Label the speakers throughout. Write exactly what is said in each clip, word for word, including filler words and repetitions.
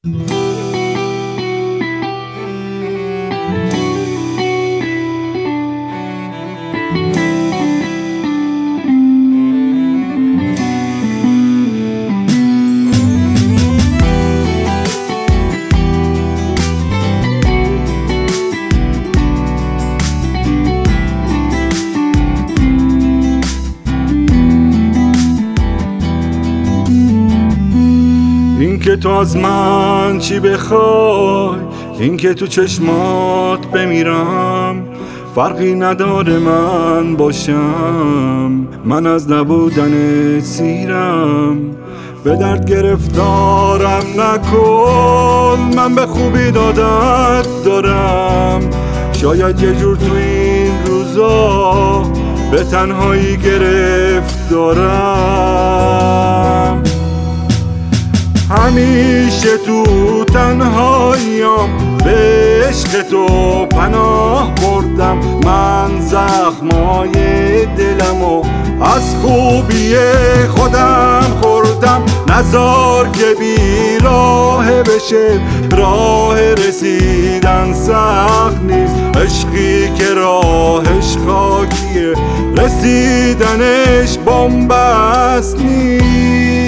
Speaker 1: این که تو از من چی بخوای، این که تو چشمات بمیرم، فرقی نداره من باشم، من از نبودن سیرم. به درد گرفتارم نکن، من به خوبی دادت دارم. شاید یه جور تو این روزا به تنهایی گرفتارم. همیشه تو تنهاییم به عشق تو پناه بردم. من زخمای دلمو از خوبی خودم خوردم. نزار که بی راه بشه، راه رسیدن سخت نیست. عشقی که راهش خاکیه، رسیدنش بن‌بست نیست.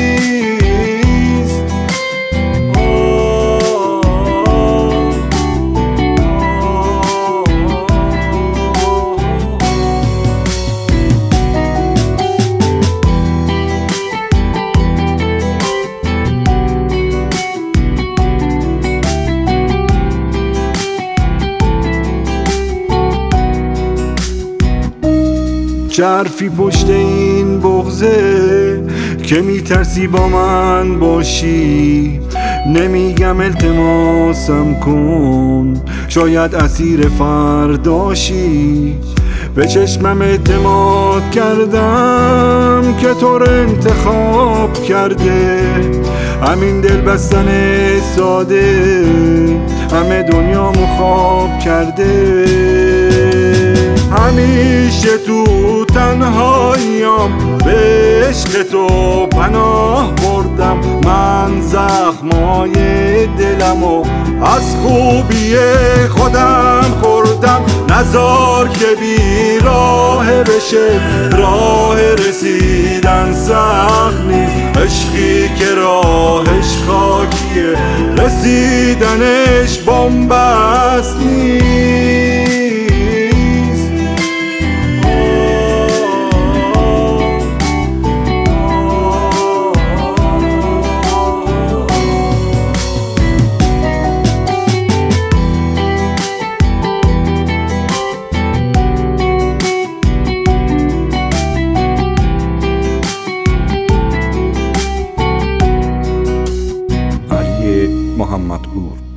Speaker 1: چه حرفی پشت این بغضه که میترسی با من باشی؟ نمیگم التماسم کن، شاید اسیر فرداشی. به چشمم اعتماد کردم که تو رو انتخاب کرده. همین دل بستن ساده همه دنیامو خواب کرده. همیشه تو تنهاییم به عشق تو پناه بردم. من زخمای دلمو از خوبی خودم خوردم. نزار که بی راه بشه، راه رسیدن سخت نیست. عشقی که راهش خاکیه، رسیدنش بن‌بست نیست.
Speaker 2: محمد پور